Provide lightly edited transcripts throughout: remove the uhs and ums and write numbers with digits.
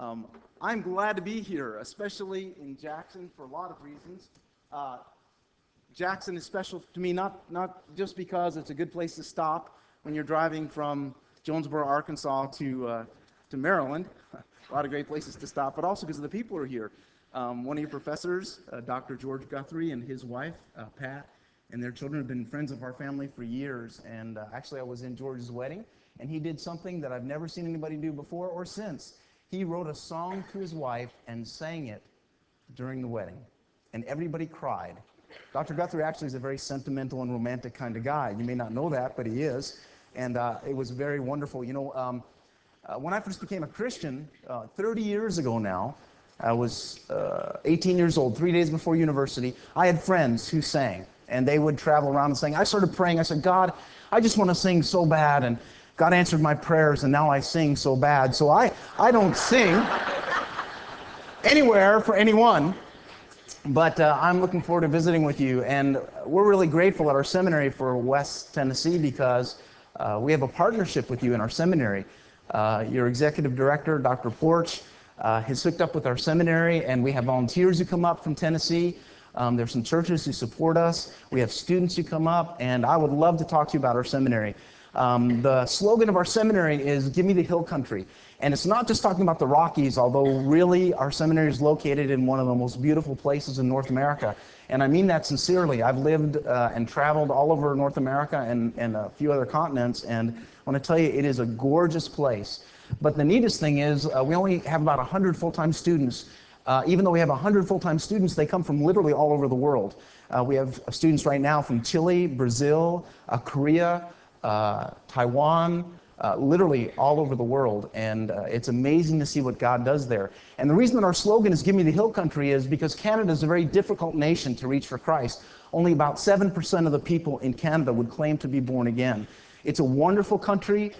Um, I'm glad to be here, especially in Jackson for a lot of reasons. Uh, Jackson is special to me not just because it's a good place to stop when you're driving from Jonesboro, Arkansas to Maryland. A lot of great places to stop, but also because of the people who are here. One of your professors, Dr. George Guthrie, and his wife, Pat, and their children have been friends of our family for years. And actually, I was in George's wedding, and he did something that I've never seen anybody do before or since. He wrote a song to his wife and sang it during the wedding, and everybody cried. Dr. Guthrie actually is a very sentimental and romantic kind of guy. You may not know that, but he is. And it was very wonderful. When I first became a Christian, 30 years ago now, I was 18 years old, 3 days before university. I had friends who sang, and they would travel around and sing. I started praying. I said, God, I just want to sing so bad. And God answered my prayers, and now I sing so bad. So I don't sing anywhere for anyone. But I'm looking forward to visiting with you, and we're really grateful at our seminary for West Tennessee because we have a partnership with you in our seminary. Your executive director, Dr. Porch, has hooked up with our seminary, and we have volunteers who come up from Tennessee. There's some churches who support us. We have students who come up, and I would love to talk to you about our seminary. The slogan of our seminary is "Give me the hill country." And it's not just talking about the Rockies, although really our seminary is located in one of the most beautiful places in North America. And I mean that sincerely. I've lived and traveled all over North America and a few other continents, and I want to tell you, it is a gorgeous place. But the neatest thing is we only have about 100 full-time students. Even though we have 100 full-time students, they come from literally all over the world. We have students right now from Chile, Brazil, Korea, Taiwan, literally all over the world, and it's amazing to see what God does there. And the reason that our slogan is "Give me the hill country" is because Canada is a very difficult nation to reach for Christ. Only about 7% of the people in Canada would claim to be born again. It's a wonderful country,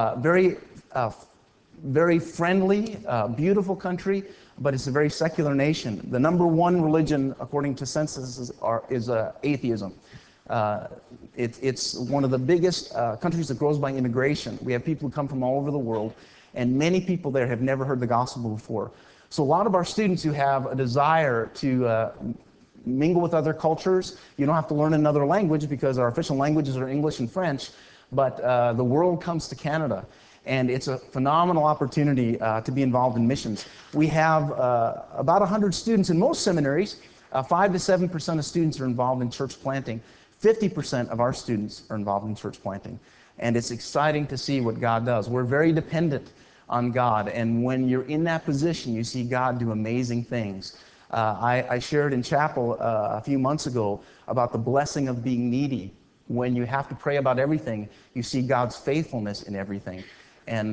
very friendly, beautiful country, but it's a very secular nation. The number one religion, according to census, is atheism. It's one of the biggest countries that grows by immigration. We have people who come from all over the world, and many people there have never heard the gospel before. So a lot of our students who have a desire to mingle with other cultures, you don't have to learn another language because our official languages are English and French, but the world comes to Canada. And it's a phenomenal opportunity to be involved in missions. We have about 100 students in most seminaries. 5 to 7% of students are involved in church planting. 50% of our students are involved in church planting. And it's exciting to see what God does. We're very dependent on God. And when you're in that position, you see God do amazing things. I shared in chapel a few months ago about the blessing of being needy. When you have to pray about everything, you see God's faithfulness in everything. And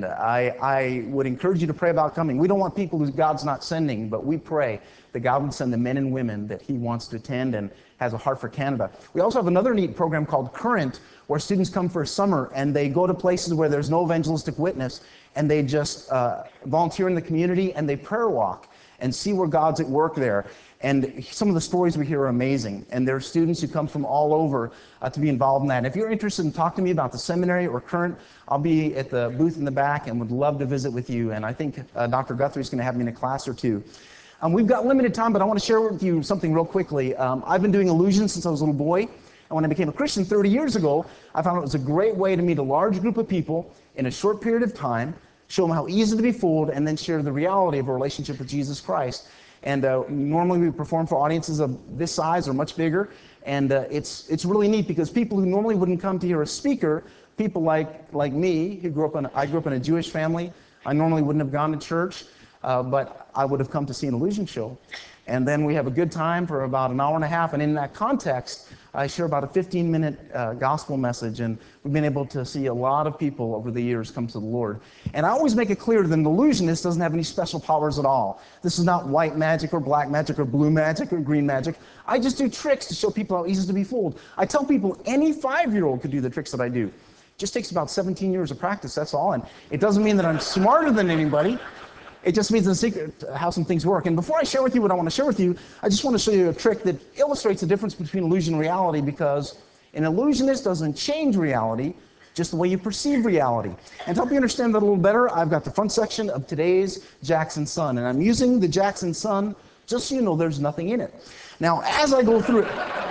I would encourage you to pray about coming. We don't want people who God's not sending, but we pray that God would send the men and women that He wants to attend and has a heart for Canada. We also have another neat program called Current, where students come for a summer and they go to places where there's no evangelistic witness, and they just volunteer in the community and they prayer walk and see where God's at work there. And some of the stories we hear are amazing. And there are students who come from all over to be involved in that. And if you're interested in talking to me about the seminary or Current, I'll be at the booth in the back and would love to visit with you. And I think Dr. Guthrie is going to have me in a class or two. We've got limited time, but I want to share with you something real quickly. I've been doing illusions since I was a little boy. And when I became a Christian 30 years ago, I found it was a great way to meet a large group of people in a short period of time, show them how easy to be fooled, and then share the reality of a relationship with Jesus Christ. And normally we perform for audiences of this size or much bigger. And it's really neat because people who normally wouldn't come to hear a speaker, people like me, I grew up in a Jewish family. I normally wouldn't have gone to church, but I would have come to see an illusion show. And then we have a good time for about an hour and a half. And in that context, I share about a 15-minute gospel message. And we've been able to see a lot of people over the years come to the Lord. And I always make it clear that an illusionist doesn't have any special powers at all. This is not white magic or black magic or blue magic or green magic. I just do tricks to show people how easy to be fooled. I tell people any 5-year-old could do the tricks that I do. It just takes about 17 years of practice, that's all. And it doesn't mean that I'm smarter than anybody. It just means the secret how some things work. And before I share with you what I want to share with you, I just want to show you a trick that illustrates the difference between illusion and reality, because an illusionist doesn't change reality, just the way you perceive reality. And to help you understand that a little better, I've got the front section of today's Jackson Sun, and I'm using the Jackson Sun just so you know there's nothing in it. Now, as I go through it,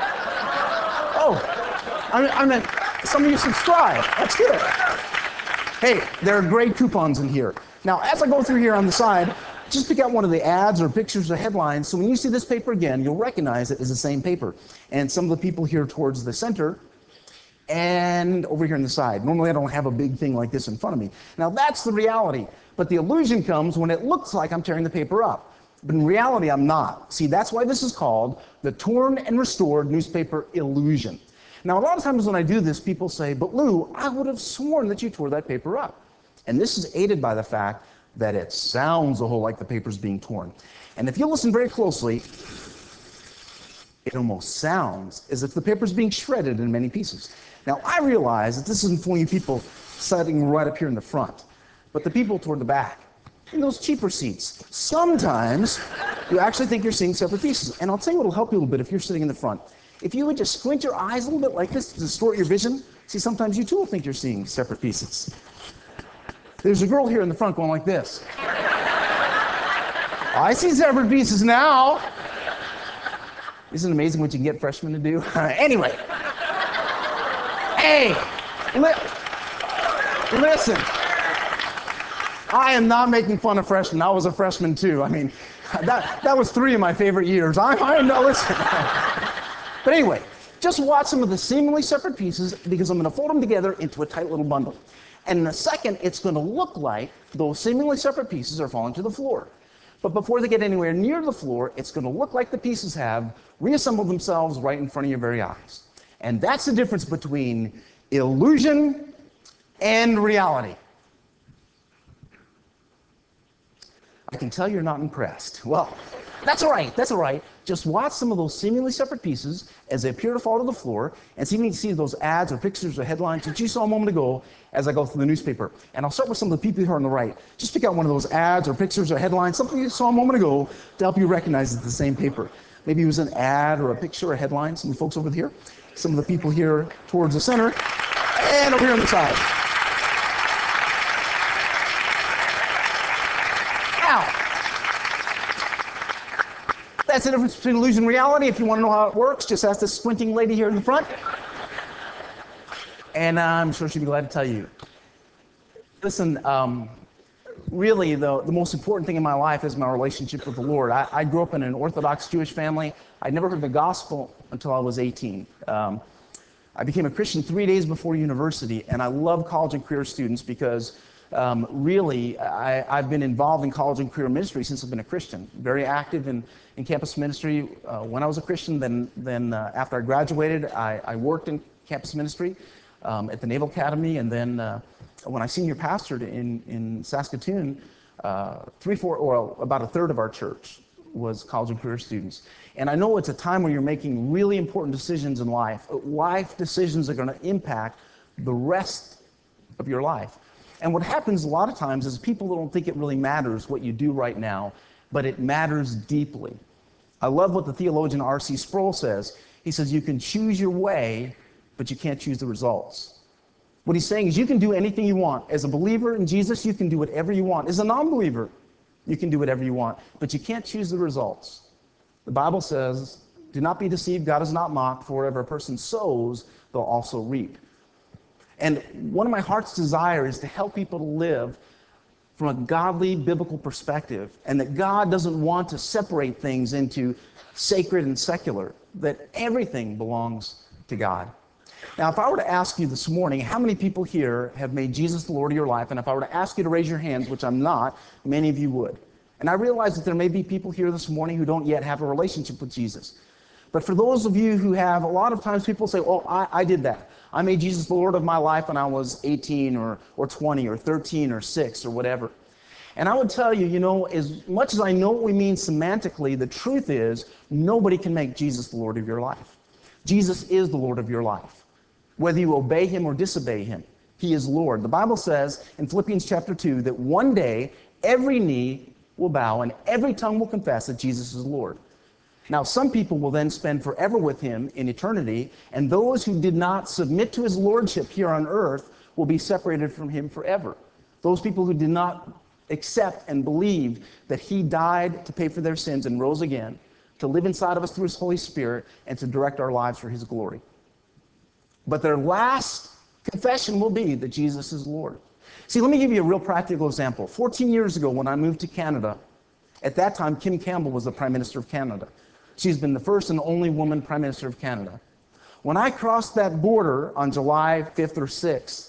I meant some of you subscribe. That's good. Hey, there are great coupons in here. Now, as I go through here on the side, just pick out one of the ads or pictures or headlines, so when you see this paper again, you'll recognize it as the same paper. And some of the people here towards the center and over here on the side. Normally I don't have a big thing like this in front of me. Now that's the reality, but the illusion comes when it looks like I'm tearing the paper up. But in reality, I'm not. See, that's why this is called the torn and restored newspaper illusion. Now, a lot of times when I do this, people say, but Lou, I would have sworn that you tore that paper up. And this is aided by the fact that it sounds a whole like the paper's being torn. And if you listen very closely, it almost sounds as if the paper's being shredded in many pieces. Now, I realize that this isn't for you people sitting right up here in the front, but the people toward the back, in those cheaper seats, sometimes you actually think you're seeing separate pieces. And I'll tell you what'll help you a little bit if you're sitting in the front. If you would just squint your eyes a little bit like this to distort your vision, see, sometimes you too will think you're seeing separate pieces. There's a girl here in the front going like this. I see separate pieces now. Isn't it amazing what you can get freshmen to do? Anyway. Hey, listen. I am not making fun of freshmen. I was a freshman too. I mean, that was 3 of my favorite years. I know, listen. But anyway, just watch some of the seemingly separate pieces because I'm going to fold them together into a tight little bundle. And in a second, it's going to look like those seemingly separate pieces are falling to the floor. But before they get anywhere near the floor, it's going to look like the pieces have reassembled themselves right in front of your very eyes. And that's the difference between illusion and reality. I can tell you're not impressed. Well, that's all right. Just watch some of those seemingly separate pieces as they appear to fall to the floor, and see if you can see those ads or pictures or headlines that you saw a moment ago as I go through the newspaper. And I'll start with some of the people here on the right. Just pick out one of those ads or pictures or headlines, something you saw a moment ago, to help you recognize it's the same paper. Maybe it was an ad or a picture or a headline. Some of the folks over here, some of the people here towards the center, and over here on the side. That's the difference between illusion and reality. If you want to know how it works, just ask this squinting lady here in the front. And I'm sure she'd be glad to tell you. Listen, really, the most important thing in my life is my relationship with the Lord. I grew up in an Orthodox Jewish family. I'd never heard the gospel until I was 18. I became a Christian 3 days before university, and I love college and career students because really, I've been involved in college and career ministry since I've been a Christian. Very active in campus ministry when I was a Christian. Then after I graduated, I worked in campus ministry at the Naval Academy, and then when I senior pastored in Saskatoon, about a third of our church was college and career students. And I know it's a time where you're making really important decisions in life. Life decisions are going to impact the rest of your life. And what happens a lot of times is people don't think it really matters what you do right now, but it matters deeply. I love what the theologian R.C. Sproul says. He says, you can choose your way, but you can't choose the results. What he's saying is you can do anything you want. As a believer in Jesus, you can do whatever you want. As a non-believer, you can do whatever you want, but you can't choose the results. The Bible says, do not be deceived, God is not mocked, for whatever a person sows, they'll also reap. And one of my heart's desire is to help people to live from a godly, biblical perspective, and that God doesn't want to separate things into sacred and secular, that everything belongs to God. Now, if I were to ask you this morning, how many people here have made Jesus the Lord of your life? And if I were to ask you to raise your hands, which I'm not, many of you would. And I realize that there may be people here this morning who don't yet have a relationship with Jesus. But for those of you who have, a lot of times people say, oh, I did that. I made Jesus the Lord of my life when I was 18 or 20 or 13 or 6 or whatever. And I would tell you, you know, as much as I know what we mean semantically, the truth is nobody can make Jesus the Lord of your life. Jesus is the Lord of your life. Whether you obey him or disobey him, he is Lord. The Bible says in Philippians chapter 2 that one day every knee will bow and every tongue will confess that Jesus is Lord. Now, some people will then spend forever with him in eternity, and those who did not submit to his lordship here on earth will be separated from him forever. Those people who did not accept and believe that he died to pay for their sins and rose again, to live inside of us through his Holy Spirit and to direct our lives for his glory. But their last confession will be that Jesus is Lord. See, let me give you a real practical example. 14 years ago, when I moved to Canada, at that time, Kim Campbell was the Prime Minister of Canada. She's been the first and only woman Prime Minister of Canada. When I crossed that border on July 5th or 6th,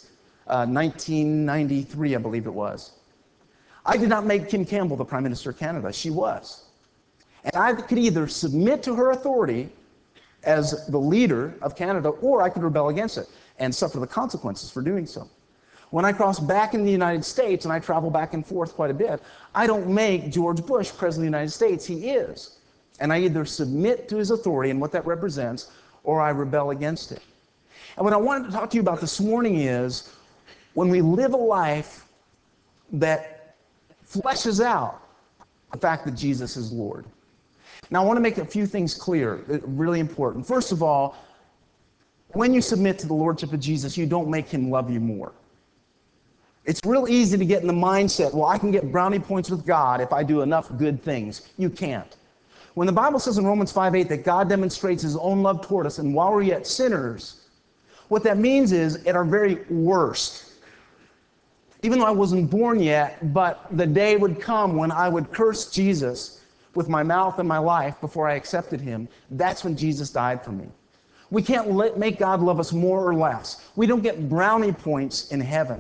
1993, I believe it was, I did not make Kim Campbell the Prime Minister of Canada. She was. And I could either submit to her authority as the leader of Canada, or I could rebel against it and suffer the consequences for doing so. When I cross back in the United States, and I travel back and forth quite a bit, I don't make George Bush President of the United States. He is. And I either submit to his authority and what that represents, or I rebel against it. And what I wanted to talk to you about this morning is when we live a life that fleshes out the fact that Jesus is Lord. Now, I want to make a few things clear, really important. First of all, when you submit to the Lordship of Jesus, you don't make him love you more. It's real easy to get in the mindset, well, I can get brownie points with God if I do enough good things. You can't. When the Bible says in Romans 5:8 that God demonstrates his own love toward us, and while we're yet sinners, what that means is at our very worst, even though I wasn't born yet, but the day would come when I would curse Jesus with my mouth and my life before I accepted him, that's when Jesus died for me. We can't make God love us more or less. We don't get brownie points in heaven.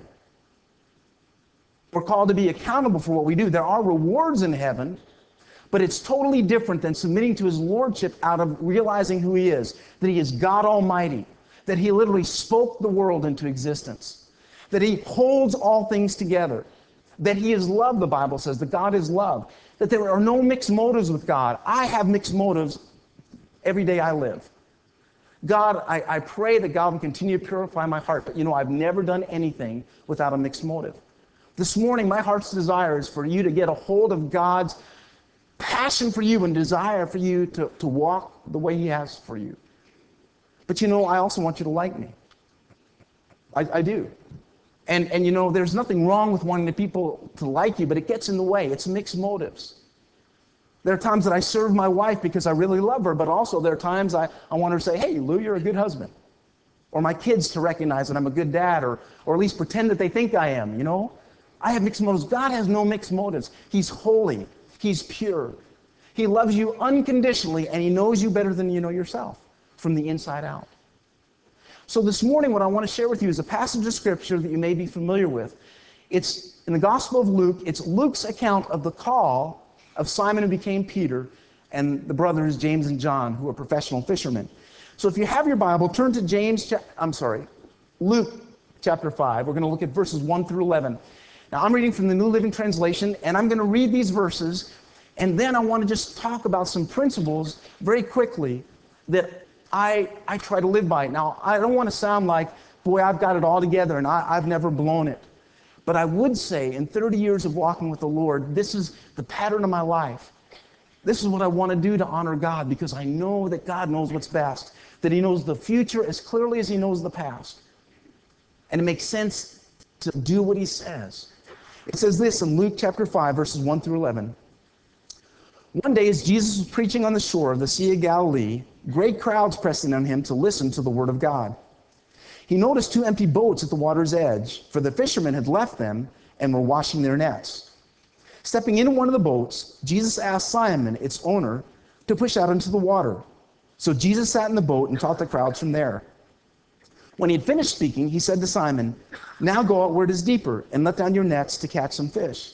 We're called to be accountable for what we do. There are rewards in heaven, but it's totally different than submitting to his lordship out of realizing who he is, that he is God Almighty, that he literally spoke the world into existence, that he holds all things together, that he is love, the Bible says, that God is love, that there are no mixed motives with God. I have mixed motives every day I live. God, I pray that God will continue to purify my heart, but I've never done anything without a mixed motive. This morning, my heart's desire is for you to get a hold of God's passion for you and desire for you to walk the way he has for you. But I also want you to like me. I do. And there's nothing wrong with wanting the people to like you, but it gets in the way. It's mixed motives. There are times that I serve my wife because I really love her, but also there are times I want her to say, hey, Lou, you're a good husband. Or my kids to recognize that I'm a good dad, or at least pretend that they think I am, I have mixed motives. God has no mixed motives. He's holy. He's pure. He loves you unconditionally, and he knows you better than you know yourself, from the inside out. So this morning, what I want to share with you is a passage of Scripture that you may be familiar with. It's in the Gospel of Luke. It's Luke's account of the call of Simon who became Peter and the brothers James and John, who are professional fishermen. So if you have your Bible, turn to Luke chapter 5. We're going to look at verses 1 through 11. Now, I'm reading from the New Living Translation, and I'm going to read these verses, and then I want to just talk about some principles very quickly that I try to live by. Now, I don't want to sound like, boy, I've got it all together, and I've never blown it. But I would say, in 30 years of walking with the Lord, this is the pattern of my life. This is what I want to do to honor God, because I know that God knows what's best, that he knows the future as clearly as he knows the past. And it makes sense to do what he says. It says this in Luke chapter 5, verses 1 through 11. One day, as Jesus was preaching on the shore of the Sea of Galilee, great crowds pressed in on him to listen to the word of God. He noticed 2 empty boats at the water's edge, for the fishermen had left them and were washing their nets. Stepping into one of the boats, Jesus asked Simon, its owner, to push out into the water. So Jesus sat in the boat and taught the crowds from there. When he had finished speaking, he said to Simon, now go out where it is deeper and let down your nets to catch some fish.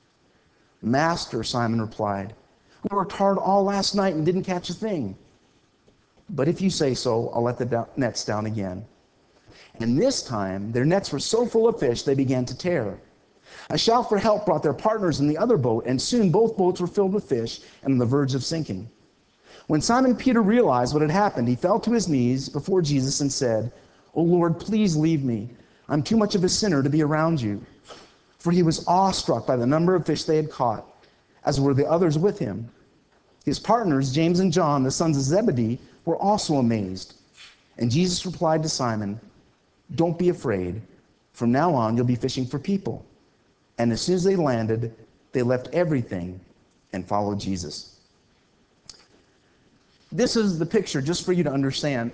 Master, Simon replied, we worked hard all last night and didn't catch a thing. But if you say so, I'll let the nets down again. And this time, their nets were so full of fish, they began to tear. A shout for help brought their partners in the other boat, and soon both boats were filled with fish and on the verge of sinking. When Simon Peter realized what had happened, he fell to his knees before Jesus and said, "O Lord, please leave me. I'm too much of a sinner to be around you." For he was awestruck by the number of fish they had caught, as were the others with him. His partners, James and John, the sons of Zebedee, were also amazed. And Jesus replied to Simon, "Don't be afraid. From now on, you'll be fishing for people. And as soon as they landed, they left everything and followed Jesus. This is the picture, just for you to understand.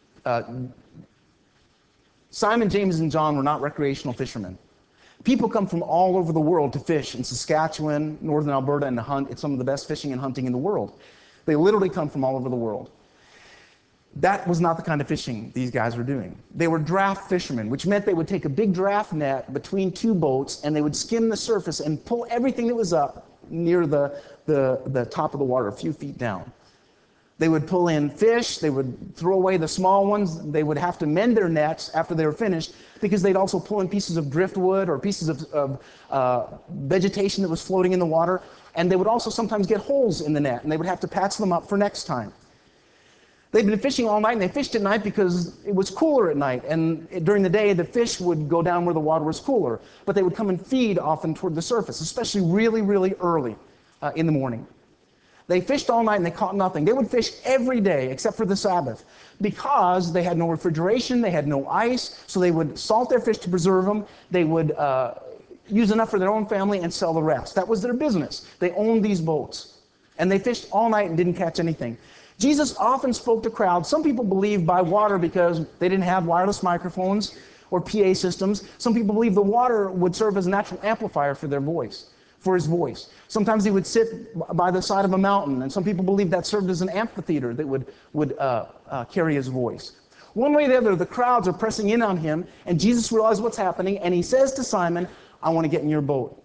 Simon, James, and John were not recreational fishermen. People come from all over the world to fish in Saskatchewan, northern Alberta, and to hunt. It's some of the best fishing and hunting in the world. They literally come from all over the world. That was not the kind of fishing these guys were doing. They were draft fishermen, which meant they would take a big draft net between two boats, and they would skim the surface and pull everything that was up near the top of the water, a few feet down. They would pull in fish, they would throw away the small ones, they would have to mend their nets after they were finished, because they'd also pull in pieces of driftwood or pieces of vegetation that was floating in the water, and they would also sometimes get holes in the net, and they would have to patch them up for next time. They'd been fishing all night, and they fished at night because it was cooler at night, and during the day the fish would go down where the water was cooler, but they would come and feed often toward the surface, especially really, really early in the morning. They fished all night and they caught nothing. They would fish every day except for the Sabbath because they had no refrigeration, they had no ice, so they would salt their fish to preserve them. They would use enough for their own family and sell the rest. That was their business. They owned these boats. And they fished all night and didn't catch anything. Jesus often spoke to crowds. Some people believe by water because they didn't have wireless microphones or PA systems. Some people believe the water would serve as a natural amplifier for their voice. For his voice. Sometimes he would sit by the side of a mountain, and some people believe that served as an amphitheater that would carry his voice. One way or the other, the crowds are pressing in on him, and Jesus realizes what's happening, and he says to Simon, I want to get in your boat.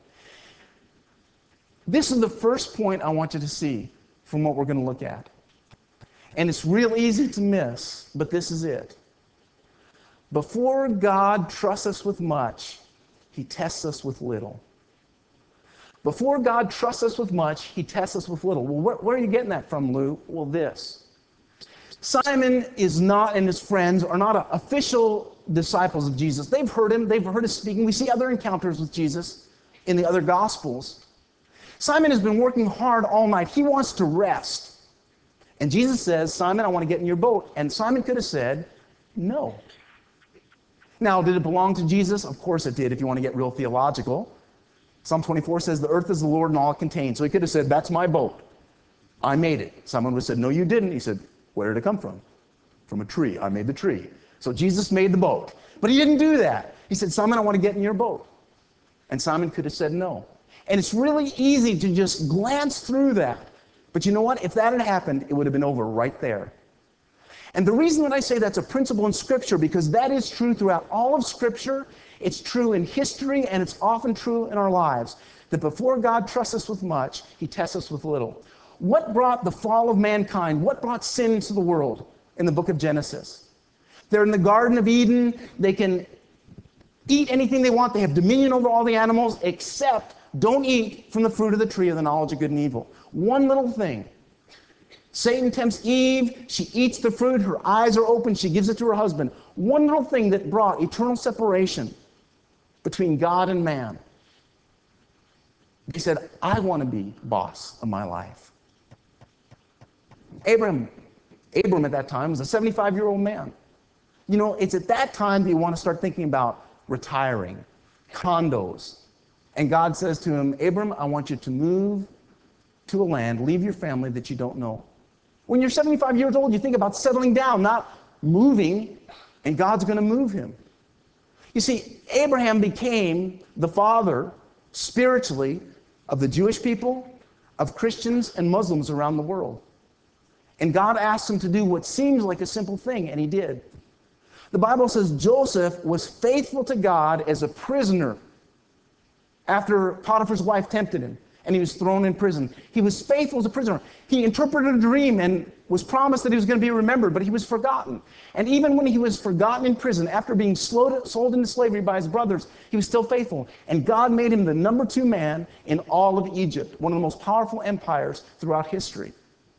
This is the first point I want you to see from what we're going to look at. And it's real easy to miss, but this is it. Before God trusts us with much, he tests us with little. Before God trusts us with much, he tests us with little. Well, where are you getting that from, Lou? Well, this. Simon is not, and his friends are not official disciples of Jesus. They've heard him. They've heard him speaking. We see other encounters with Jesus in the other Gospels. Simon has been working hard all night. He wants to rest. And Jesus says, Simon, I want to get in your boat. And Simon could have said, no. Now, did it belong to Jesus? Of course it did, if you want to get real theological. Psalm 24 says, the earth is the Lord and all it contains. So he could have said, that's my boat. I made it. Someone would have said, no, you didn't. He said, where did it come from? From a tree. I made the tree. So Jesus made the boat. But he didn't do that. He said, Simon, I want to get in your boat. And Simon could have said no. And it's really easy to just glance through that. But you know what? If that had happened, it would have been over right there. And the reason that I say that's a principle in Scripture, because that is true throughout all of Scripture. It's true in history, and it's often true in our lives, that before God trusts us with much, he tests us with little. What brought the fall of mankind? What brought sin into the world in the book of Genesis? They're in the Garden of Eden. They can eat anything they want. They have dominion over all the animals, except don't eat from the fruit of the tree of the knowledge of good and evil. One little thing. Satan tempts Eve. She eats the fruit. Her eyes are open. She gives it to her husband. One little thing that brought eternal separation between God and man. He said, I want to be boss of my life. Abram at that time was a 75-year-old man. You know, it's at that time that you want to start thinking about retiring, condos. And God says to him, Abram, I want you to move to a land, leave your family that you don't know. When you're 75 years old, you think about settling down, not moving, and God's going to move him. You see, Abraham became the father, spiritually, of the Jewish people, of Christians and Muslims around the world. And God asked him to do what seems like a simple thing, and he did. The Bible says Joseph was faithful to God as a prisoner after Potiphar's wife tempted him, and he was thrown in prison. He was faithful as a prisoner. He interpreted a dream and was promised that he was going to be remembered, but he was forgotten. And even when he was forgotten in prison, after being sold into slavery by his brothers, he was still faithful. And God made him the number 2 man in all of Egypt, one of the most powerful empires throughout history.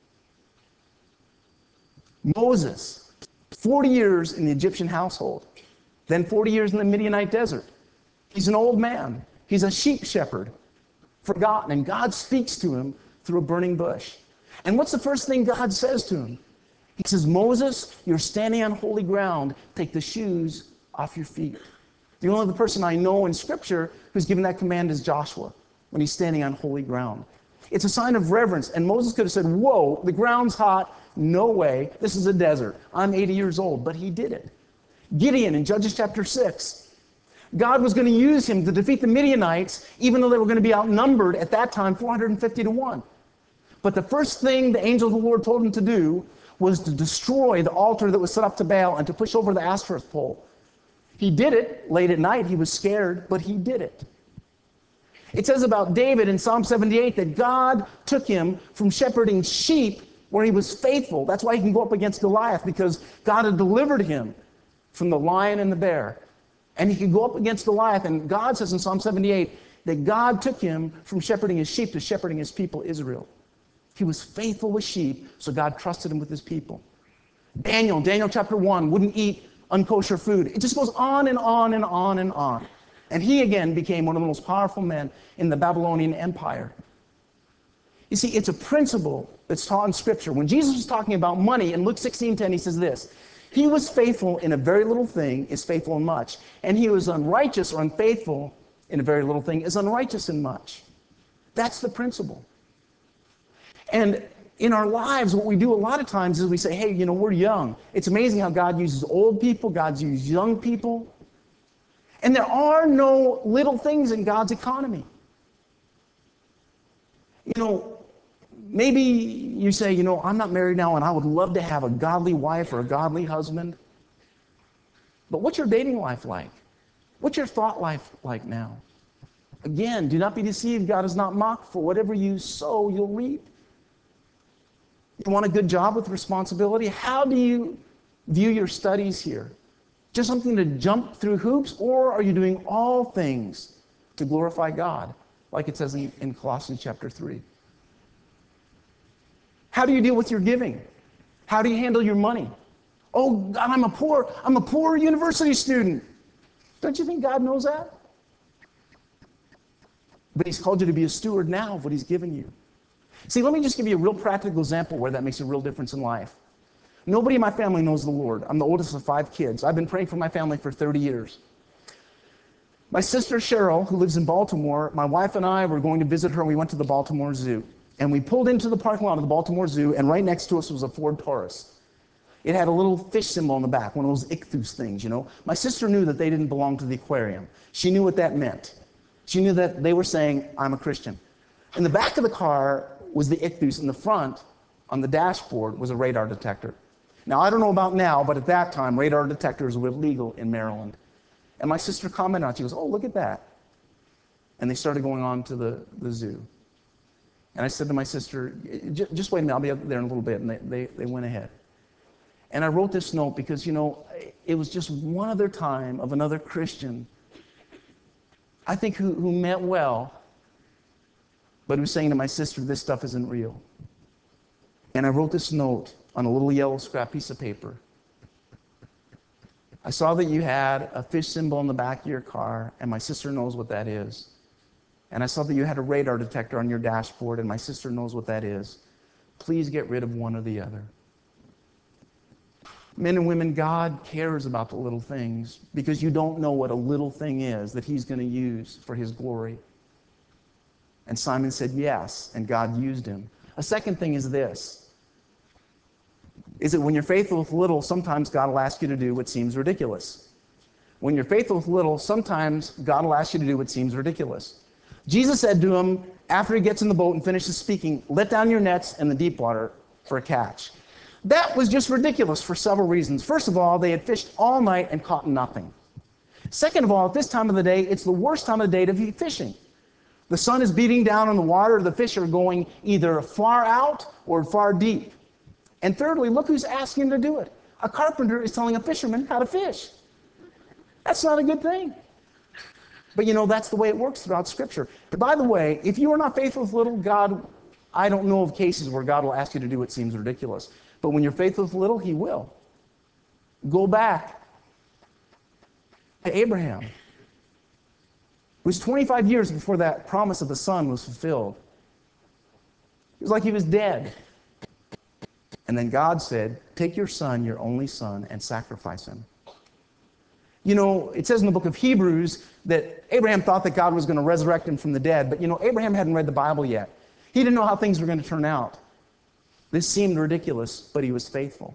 Moses, 40 years in the Egyptian household, then 40 years in the Midianite desert. He's an old man. He's a sheep shepherd, forgotten, and God speaks to him through a burning bush. And what's the first thing God says to him? He says, Moses, you're standing on holy ground. Take the shoes off your feet. The only other person I know in Scripture who's given that command is Joshua when he's standing on holy ground. It's a sign of reverence. And Moses could have said, whoa, the ground's hot. No way. This is a desert. I'm 80 years old. But he did it. Gideon in Judges chapter 6. God was going to use him to defeat the Midianites, even though they were going to be outnumbered at that time 450 to 1. But the first thing the angel of the Lord told him to do was to destroy the altar that was set up to Baal and to push over the Ashtoreth pole. He did it late at night. He was scared, but he did it. It says about David in Psalm 78 that God took him from shepherding sheep where he was faithful. That's why he can go up against Goliath, because God had delivered him from the lion and the bear. And he could go up against Goliath. And God says in Psalm 78 that God took him from shepherding his sheep to shepherding his people, Israel. He was faithful with sheep, so God trusted him with his people. Daniel chapter 1 wouldn't eat unkosher food. It just goes on and on and on and on. And he again became one of the most powerful men in the Babylonian Empire. You see, it's a principle that's taught in Scripture. When Jesus was talking about money in Luke 16:10, he says this: he was faithful in a very little thing, is faithful in much. And he was unrighteous or unfaithful in a very little thing, is unrighteous in much. That's the principle. And in our lives, what we do a lot of times is we say, hey, we're young. It's amazing how God uses old people, God's used young people. And there are no little things in God's economy. Maybe you say, I'm not married now and I would love to have a godly wife or a godly husband. But what's your dating life like? What's your thought life like now? Again, do not be deceived. God is not mocked. For whatever you sow, you'll reap. You want a good job with responsibility? How do you view your studies here? Just something to jump through hoops? Or are you doing all things to glorify God, like it says in Colossians chapter 3? How do you deal with your giving? How do you handle your money? Oh, God, I'm a poor university student. Don't you think God knows that? But He's called you to be a steward now of what He's given you. See, let me just give you a real practical example where that makes a real difference in life. Nobody in my family knows the Lord. I'm the oldest of 5 kids. I've been praying for my family for 30 years. My sister Cheryl, who lives in Baltimore, my wife and I were going to visit her, and we went to the Baltimore Zoo. And we pulled into the parking lot of the Baltimore Zoo, and right next to us was a Ford Taurus. It had a little fish symbol on the back, one of those ichthus things, My sister knew that they didn't belong to the aquarium. She knew what that meant. She knew that they were saying, I'm a Christian. In the back of the car was the ichthus. In the front, on the dashboard, was a radar detector. Now, I don't know about now, but at that time, radar detectors were illegal in Maryland. And my sister commented on it. She goes, oh, look at that. And they started going on to the zoo. And I said to my sister, just wait a minute, I'll be up there in a little bit. And they went ahead. And I wrote this note because, it was just one other time of another Christian, I think, who meant well, but who was saying to my sister, this stuff isn't real. And I wrote this note on a little yellow scrap piece of paper. I saw that you had a fish symbol on the back of your car, and my sister knows what that is. And I saw that you had a radar detector on your dashboard, and my sister knows what that is. Please get rid of one or the other. Men and women, God cares about the little things because you don't know what a little thing is that He's going to use for His glory. And Simon said yes, and God used him. A second thing is this, is that when you're faithful with little, sometimes God will ask you to do what seems ridiculous. When you're faithful with little, sometimes God will ask you to do what seems ridiculous. Jesus said to him, after he gets in the boat and finishes speaking, let down your nets in the deep water for a catch. That was just ridiculous for several reasons. First of all, they had fished all night and caught nothing. Second of all, at this time of the day, it's the worst time of the day to be fishing. The sun is beating down on the water. The fish are going either far out or far deep. And thirdly, look who's asking him to do it. A carpenter is telling a fisherman how to fish. That's not a good thing. But that's the way it works throughout Scripture. But by the way, if you are not faithful with little, God, I don't know of cases where God will ask you to do what seems ridiculous. But when you're faithful with little, He will. Go back to Abraham. It was 25 years before that promise of the son was fulfilled. It was like he was dead. And then God said, take your son, your only son, and sacrifice him. You know, it says in the book of Hebrews that Abraham thought that God was going to resurrect him from the dead. But, you know, Abraham hadn't read the Bible yet. He didn't know how things were going to turn out. This seemed ridiculous, but he was faithful.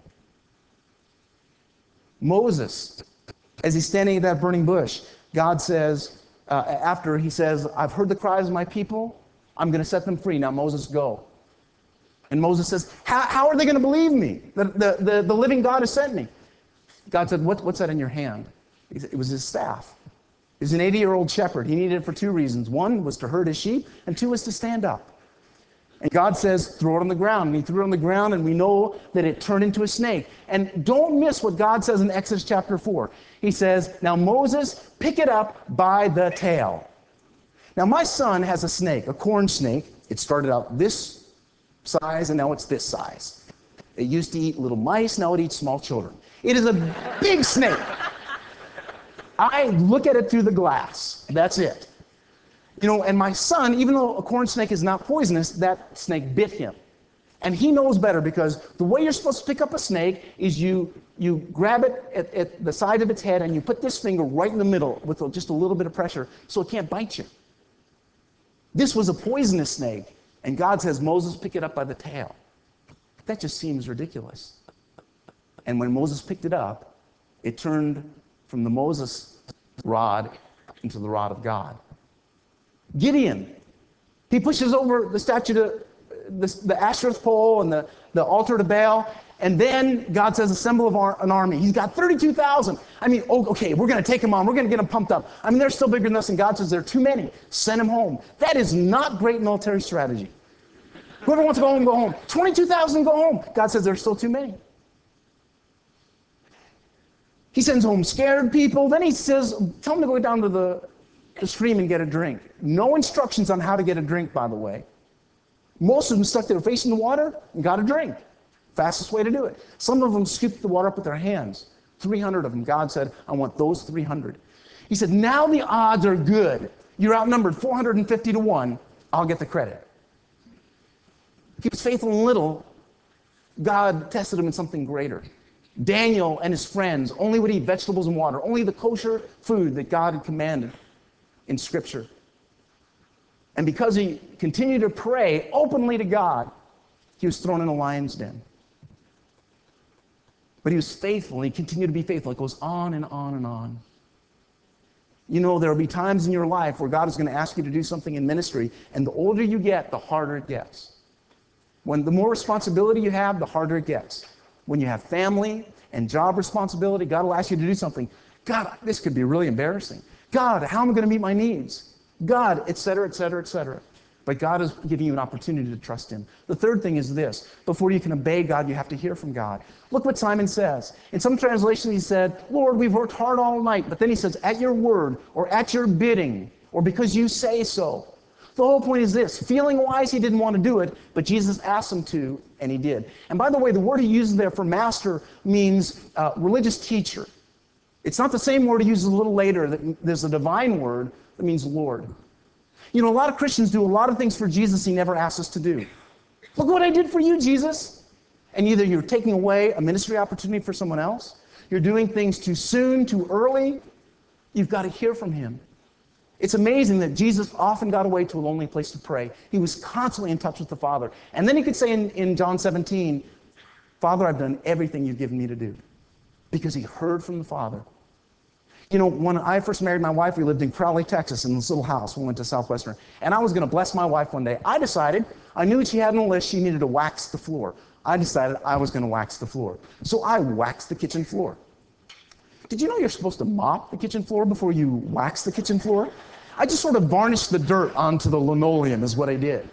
Moses, as he's standing at that burning bush, God says, after he says, I've heard the cries of my people, I'm going to set them free. Now, Moses, go. And Moses says, how are they going to believe me? The living God has sent me. God said, what's that in your hand? He said, it was his staff. He's an 80-year-old shepherd. He needed it for two reasons. One was to herd his sheep, and two was to stand up. And God says, throw it on the ground. And he threw it on the ground, and we know that it turned into a snake. And don't miss what God says in Exodus chapter 4. He says, now Moses, pick it up by the tail. Now my son has a snake, a corn snake. It started out this size, and now it's this size. It used to eat little mice, now it eats small children. It is a big snake. I look at it through the glass. That's it. You know, and my son, even though a corn snake is not poisonous, that snake bit him. And he knows better, because the way you're supposed to pick up a snake is you grab it at the side of its head and you put this finger right in the middle with just a little bit of pressure so it can't bite you. This was a poisonous snake, and God says, Moses, pick it up by the tail. That just seems ridiculous. And when Moses picked it up, it turned from the Moses rod into the rod of God. Gideon, he pushes over the statue to the Asherah pole and the altar to Baal, and then God says, assemble an army. He's got 32,000. I mean, okay, we're going to take them on. We're going to get them pumped up. I mean, they're still bigger than us, and God says, there are too many. Send them home. That is not great military strategy. Whoever wants to go home, go home. 22,000 go home. God says, there are still too many. He sends home scared people. Then he says, tell them to go down to the stream and get a drink. No instructions on how to get a drink, by the way. Most of them stuck their face in the water and got a drink. Fastest way to do it. Some of them scooped the water up with their hands. 300 of them. God said, I want those 300. He said, now the odds are good. You're outnumbered 450 to 1. I'll get the credit. He was faithful in little. God tested him in something greater. Daniel and his friends only would eat vegetables and water, only the kosher food that God had commanded in Scripture. And because he continued to pray openly to God, he was thrown in a lion's den. But he was faithful, and he continued to be faithful. It goes on and on and on. You know, there will be times in your life where God is going to ask you to do something in ministry, and the older you get, the harder it gets. When the more responsibility you have, the harder it gets. When you have family and job responsibility, God will ask you to do something. God, this could be really embarrassing. God, how am I going to meet my needs? God, et cetera, et cetera, et cetera. But God is giving you an opportunity to trust him. The third thing is this. Before you can obey God, you have to hear from God. Look what Simon says. In some translations, he said, Lord, we've worked hard all night. But then he says, at your word, or at your bidding, or because you say so. The whole point is this. Feeling wise, he didn't want to do it, but Jesus asked him to, and he did. And by the way, the word he uses there for master means religious teacher. It's not the same word he uses a little later. There's a divine word that means Lord. You know, a lot of Christians do a lot of things for Jesus he never asked us to do. Look what I did for you, Jesus. And either you're taking away a ministry opportunity for someone else, you're doing things too soon, too early. You've got to hear from him. It's amazing that Jesus often got away to a lonely place to pray. He was constantly in touch with the Father. And then he could say in John 17, Father, I've done everything you've given me to do. Because he heard from the Father. You know, when I first married my wife, we lived in Crowley, Texas, in this little house. We went to Southwestern. And I was going to bless my wife one day. I knew what she had on the list. She needed to wax the floor. I decided I was going to wax the floor. So I waxed the kitchen floor. Did you know you're supposed to mop the kitchen floor before you wax the kitchen floor? I just sort of varnished the dirt onto the linoleum is what I did.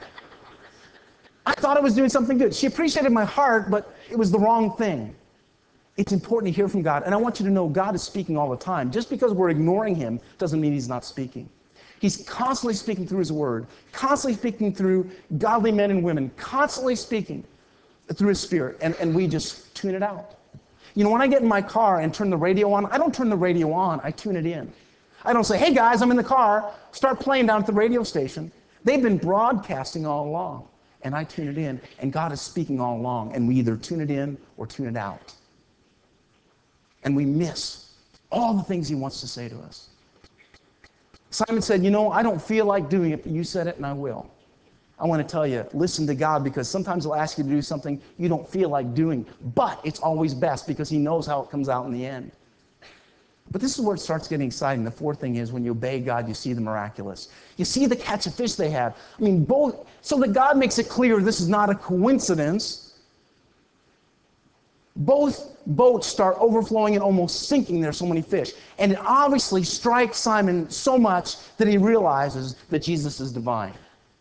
I thought I was doing something good. She appreciated my heart, but it was the wrong thing. It's important to hear from God. And I want you to know God is speaking all the time. Just because we're ignoring him doesn't mean he's not speaking. He's constantly speaking through his word, constantly speaking through godly men and women, constantly speaking through his Spirit. And we just tune it out. You know, when I get in my car and turn the radio on, I don't turn the radio on, I tune it in. I don't say, hey guys, I'm in the car, start playing down at the radio station. They've been broadcasting all along, and I tune it in, and God is speaking all along, and we either tune it in or tune it out. And we miss all the things he wants to say to us. Simon said, I don't feel like doing it, but you said it and I will. I want to tell you, listen to God, because sometimes he'll ask you to do something you don't feel like doing, but it's always best because he knows how it comes out in the end. But this is where it starts getting exciting. The fourth thing is when you obey God, you see the miraculous. You see the catch of fish they had. So that God makes it clear this is not a coincidence. Both boats start overflowing and almost sinking. There's so many fish. And it obviously strikes Simon so much that he realizes that Jesus is divine.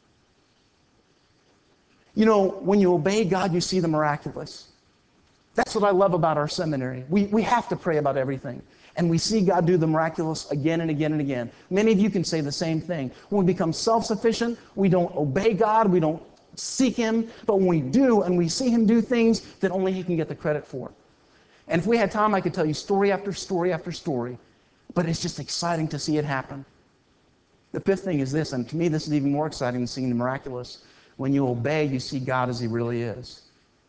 When you obey God, you see the miraculous. That's what I love about our seminary. We have to pray about everything. And we see God do the miraculous again and again and again. Many of you can say the same thing. When we become self-sufficient, we don't obey God, we don't seek him, but when we do and we see him do things that only he can get the credit for. And if we had time, I could tell you story after story after story, but it's just exciting to see it happen. The fifth thing is this, and to me this is even more exciting than seeing the miraculous. When you obey, you see God as he really is.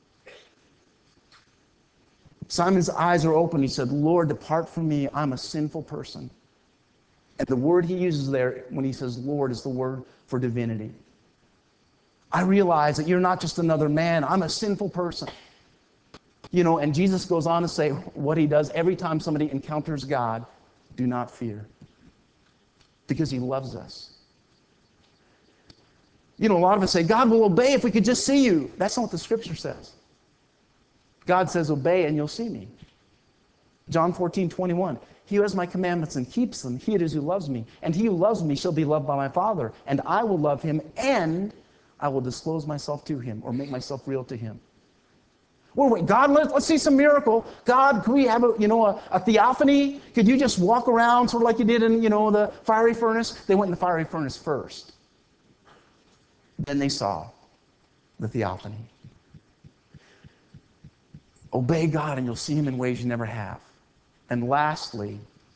Simon's eyes are open. He said, Lord, depart from me. I'm a sinful person. And the word he uses there when he says Lord is the word for divinity. I realize that you're not just another man. I'm a sinful person. And Jesus goes on to say what he does every time somebody encounters God, do not fear. Because he loves us. A lot of us say, God will obey if we could just see you. That's not what the scripture says. God says, obey and you'll see me. John 14:21. He who has my commandments and keeps them, he it is who loves me. And he who loves me shall be loved by my Father. And I will love him, and I will disclose myself to him, or make myself real to him. Wait, God, let's see some miracle. God, could we have a theophany? Could you just walk around sort of like you did in, the fiery furnace? They went in the fiery furnace first. Then they saw the theophany. Obey God and you'll see him in ways you never have. And lastly,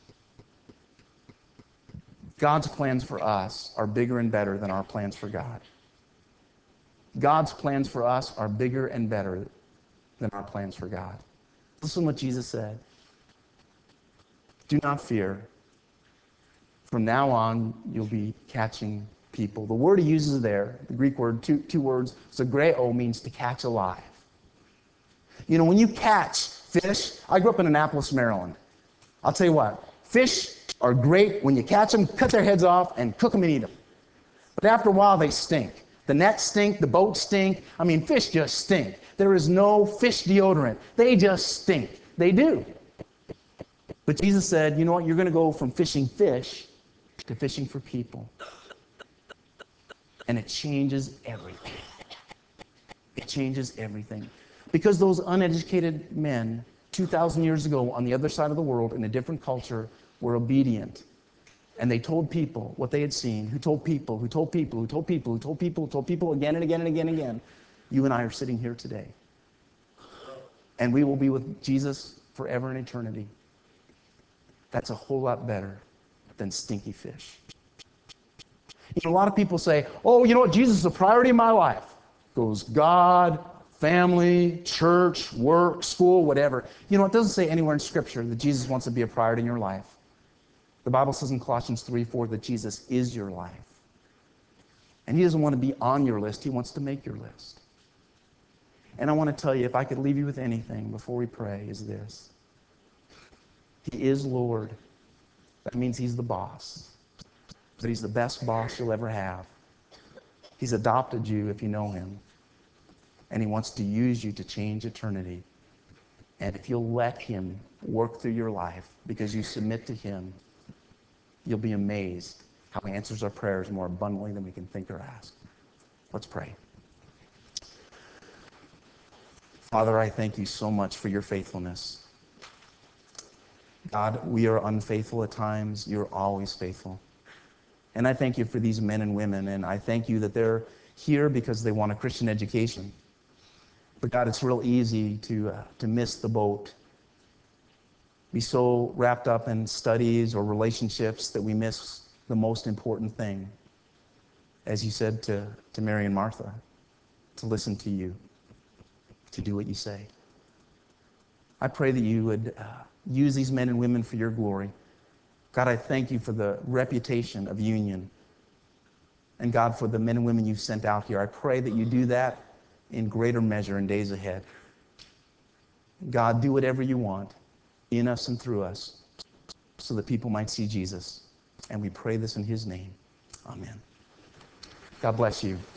God's plans for us are bigger and better than our plans for God. God's plans for us are bigger and better than our plans for God. Listen to what Jesus said. Do not fear. From now on, you'll be catching people. The word he uses there, the Greek word, two words, zagreo, means to catch alive. When you catch fish, I grew up in Annapolis, Maryland. I'll tell you what, fish are great when you catch them, cut their heads off, and cook them and eat them. But after a while, they stink. The nets stink, the boats stink. Fish just stink. There is no fish deodorant. They just stink. They do. But Jesus said, you know what, you're going to go from fishing fish to fishing for people. And it changes everything. It changes everything. Because those uneducated men 2,000 years ago on the other side of the world in a different culture were obedient. And they told people what they had seen, who told people, who told people, who told people, who told people, who told people again and again and again and again. You and I are sitting here today. And we will be with Jesus forever in eternity. That's a whole lot better than stinky fish. A lot of people say, oh, you know what, Jesus is a priority in my life. Goes God, family, church, work, school, whatever. It doesn't say anywhere in Scripture that Jesus wants to be a priority in your life. The Bible says in Colossians 3:4 that Jesus is your life. And he doesn't want to be on your list, he wants to make your list. And I want to tell you, if I could leave you with anything before we pray, is this. He is Lord. That means he's the boss. But he's the best boss you'll ever have. He's adopted you if you know him. And he wants to use you to change eternity. And if you'll let him work through your life because you submit to him, you'll be amazed how he answers our prayers more abundantly than we can think or ask. Let's pray. Father, I thank you so much for your faithfulness. God, we are unfaithful at times. You're always faithful. And I thank you for these men and women, and I thank you that they're here because they want a Christian education. But God, it's real easy to miss the boat, be so wrapped up in studies or relationships that we miss the most important thing, as you said to Mary and Martha, to listen to you, to do what you say. I pray that you would Use these men and women for your glory. God, I thank you for the reputation of union. And God, for the men and women you've sent out here, I pray that you do that in greater measure in days ahead. God, do whatever you want in us and through us so that people might see Jesus. And we pray this in his name. Amen. God bless you.